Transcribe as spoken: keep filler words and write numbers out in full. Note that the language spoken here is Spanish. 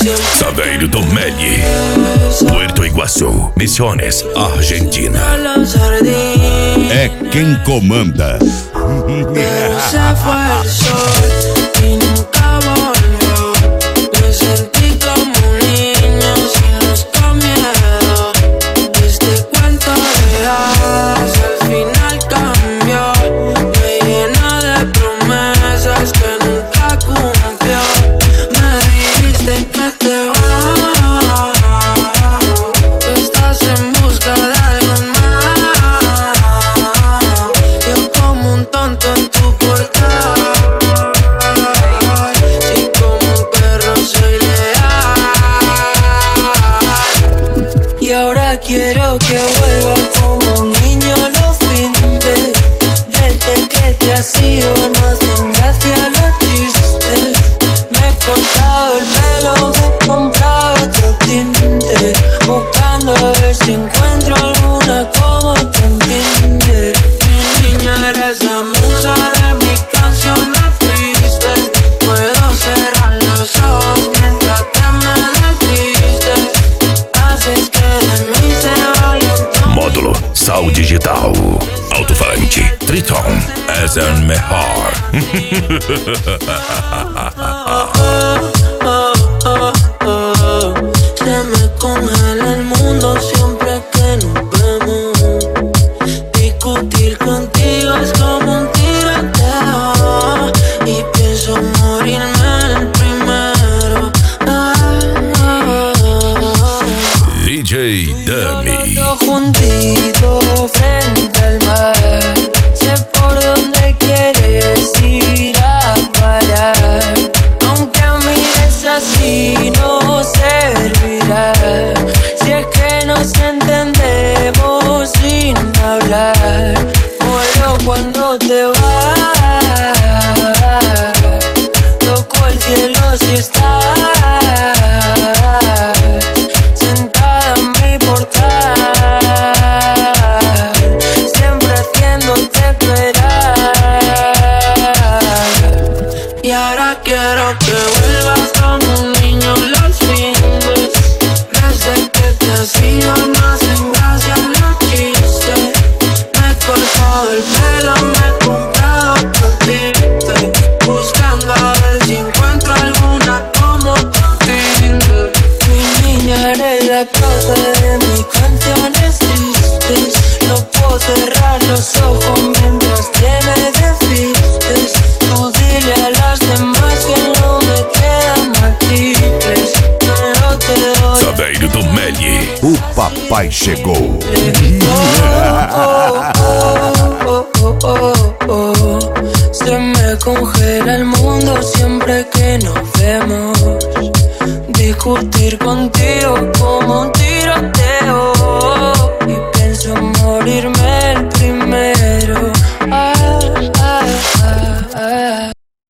Saveiro do Melli, Puerto Iguaçu, Misiones, Argentina. É quem comanda. Se fue el sol y nunca volvió. Me sentí como un niño sin luz con miedo. Este cuento de hadas al final cambió. Me llena de promesas que nunca cumplió. Me dijiste que te vas, que estás en busca de algo más. Yo como un tonto en tu portal, si como un perro soy leal. Y ahora quiero que vuelvas como un niño a los fines. Desde que te has ido no hacen gracia los chistes. Me he cortado el pelo, me he comprado otro tinte, buscando a ver si encuentro alguna como te entiende. Mi niña, eres la musa de mis canciones tristes. Puedo cerrar los ojos mientras que me desvistes. Haces que de mí se vayan. Módulo Sal Digital, alto-falante Triton, es el mejor. Oh, oh, oh, oh. Se me congela el mundo siempre que nos vemos. Discutir contigo es como un tiroteo y pienso morirme el primero. Ah, ah, ah. D J Dummy. Los dos juntitos frente al mar. Sé por dónde quieres ir a parar. Aunque mires así no servirá. Si es que nos entendemos sin hablar. Muero cuando te vas. Toco el cielo si estás sentada en mi portal, siempre haciéndote esperar. Y ahora quiero que vuelvas como un niño los fines. Desde que te has ido no hacen gracia los chistes. Me he cortado el pelo, me he comprado otro tinte, buscando a ver si encuentro alguna como te entiende. Mi niña, eres la causa de mis canciones tristes. No puedo cerrar los ojos mientras te me desvistes. Tú dile a las demás que no me quedan artículos, pero te doy. Saveiro do Melli. O papai chegou. Oh, oh, oh, oh, oh, oh. Se me congela el mundo siempre que nos vemos. Discutir contigo como un tiroteo y pienso morirme el primero.